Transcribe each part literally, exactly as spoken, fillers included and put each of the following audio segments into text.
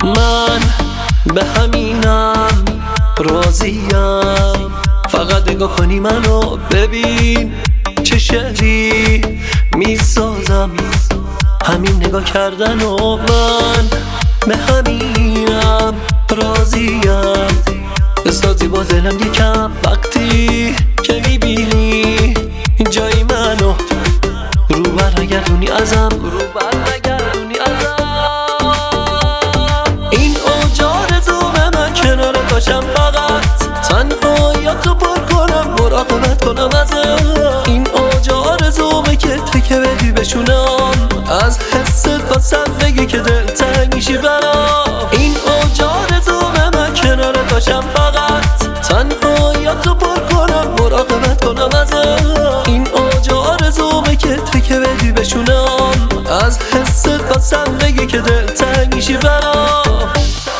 من به همینم راضیم، فقط نگاه کنی منو ببین چه شعری میسازم، همین نگاه کردن و من به همینم راضیم. بسازی با دلم یکم وقتی که میبینی جای منو، رو برگردونی ازم، رو برگردونی ازم. این اوجا رزومه من کنار باشم، فقط تنهاییاتو پر کنم، مراقبت کنم ازم. این اوجا رزومه که تکه بدی بشونم، از حست واسم بگی که دلتنگ میشی برام. این اوجا رزومه من کنار باشم، فقط تنهاییاتو پر کنم، مراقبت کنم ازم. این اوجا رزومه که تکه بدی بشونم، از حست واسم بگی که دلتنگ میشی برام.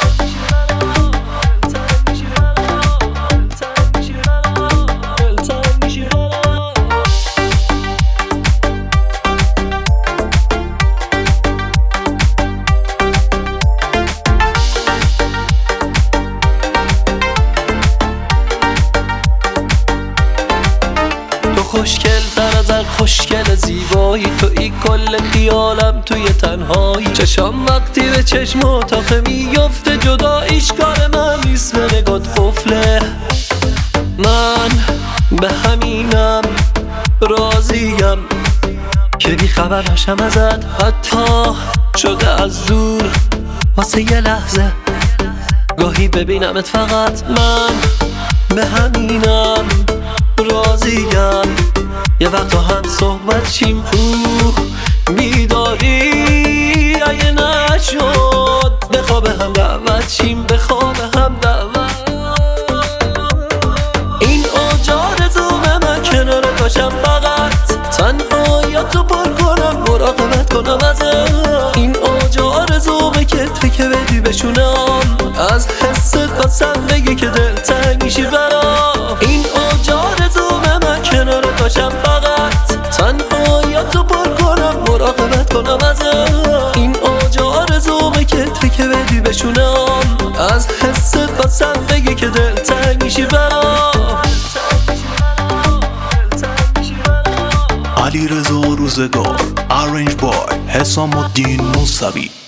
تو خوشگل تر از هر خوشگل زیبایی، توی کل خیالم توی تنهایی. چشام وقتی به چشم اتاقه میفته، جداییش کار من نیست، به نگات قفله. من به همینم راضیم که بی خبر نشم ازت، حتی شده از دور واسه یه لحظه گاهی ببینمت. فقط من به همینم راضیم، یه وقتا هم صحبت چیم تو بیداری، اگه نشد به خواب هم دعوت چیم، به خواب هم دعوت. این اوجا رزومه من کنار باشم، فقط تنهاییاتو پر کنم، مراقبت کنم ازم. این اوجا رزومه که تکه بدی بشونم، از حست واسم بگی که دلتنگ میشی برام. این اوجا رزومه من کنار باشم، فقط تنهاییاتو پر کنم، مراقبت کنم ازم. این اوجا رزومه که تکه بدی بشونم، از حست واسم بگی که دلتنگ میشی برام. علیرضا روزگار، آرنج بای، حسام الدین موسوی.